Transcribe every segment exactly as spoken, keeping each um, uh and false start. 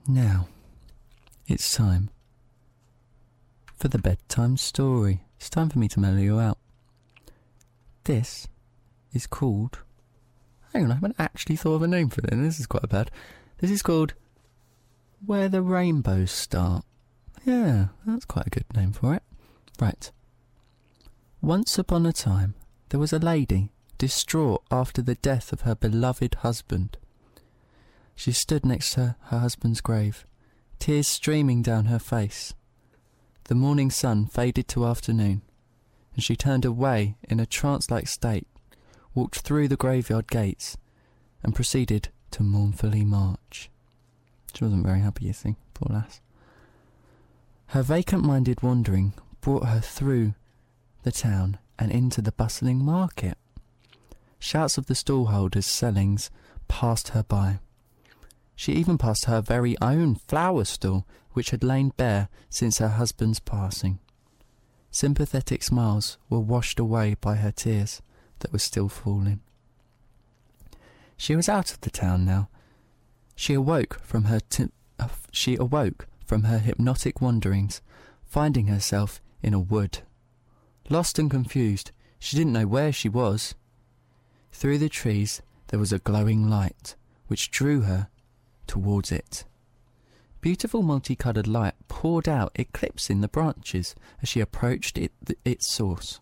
Now, it's time for the bedtime story. It's time for me to mellow you out. This is called... Hang on, I haven't actually thought of a name for it. This is quite bad. This is called Where the Rainbows Start. Yeah, that's quite a good name for it. Right. Once upon a time, there was a lady distraught after the death of her beloved husband. She stood next to her husband's grave, tears streaming down her face. The morning sun faded to afternoon, and she turned away in a trance-like state, walked through the graveyard gates, and proceeded to mournfully march. She wasn't very happy, you see, poor lass. Her vacant-minded wandering brought her through the town and into the bustling market. Shouts of the stallholders' sellings passed her by. She even passed her very own flower stall, which had lain bare since her husband's passing. Sympathetic smiles were washed away by her tears that were still falling. She was out of the town now. She awoke from her t- uh, she awoke from her hypnotic wanderings, finding herself in a wood. Lost and confused, she didn't know where she was. Through the trees there was a glowing light, which drew her towards it. Beautiful multicoloured light poured out, eclipsing the branches as she approached it, th- its source.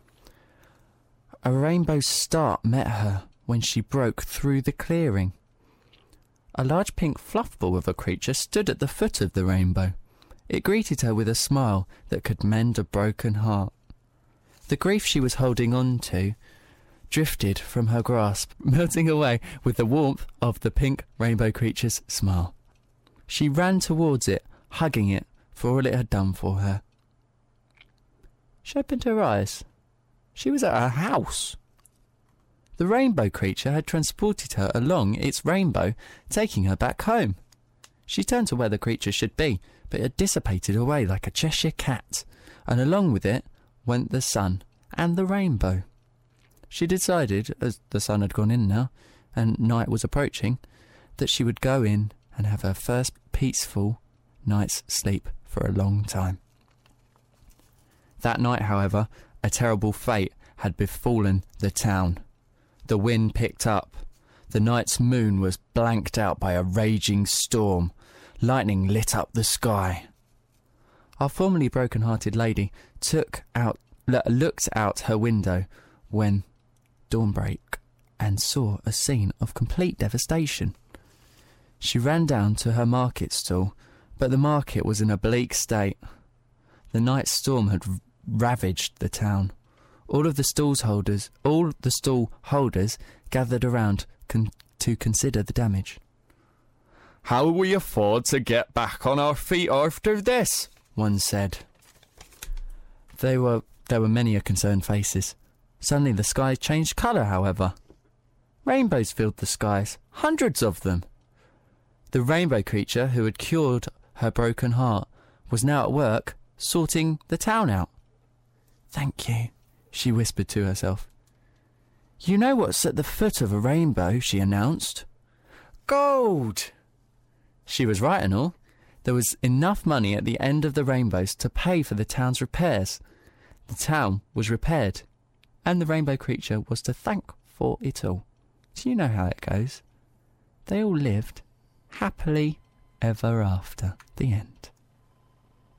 A rainbow start met her when she broke through the clearing. A large pink fluff ball of a creature stood at the foot of the rainbow. It greeted her with a smile that could mend a broken heart. The grief she was holding on to drifted from her grasp, melting away with the warmth of the pink rainbow creature's smile. She ran towards it, hugging it for all it had done for her. She opened her eyes. She was at her house. The rainbow creature had transported her along its rainbow, taking her back home. She turned to where the creature should be, but it had dissipated away like a Cheshire cat, and along with it went the sun and the rainbow. She decided, as the sun had gone in now, and night was approaching, that she would go in and have her first peaceful night's sleep for a long time. That night, however, a terrible fate had befallen the town. The wind picked up. The night's moon was blanked out by a raging storm. Lightning lit up the sky. Our formerly broken-hearted lady took out, looked out her window when dawn broke and saw a scene of complete devastation. She ran down to her market stall, but the market was in a bleak state. The night storm had ravaged the town. All of the stalls holders, all the stall holders gathered around con- to consider the damage. "How will we afford to get back on our feet after this?" one said. There were there were many concerned faces. Suddenly the sky changed colour, however. Rainbows filled the skies, hundreds of them. The rainbow creature who had cured her broken heart was now at work sorting the town out. "Thank you," she whispered to herself. "You know what's at the foot of a rainbow," she announced. "Gold!" She was right and all. There was enough money at the end of the rainbows to pay for the town's repairs. The town was repaired, and the rainbow creature was to thank for it all. So you know how it goes. They all lived happily ever after. The end.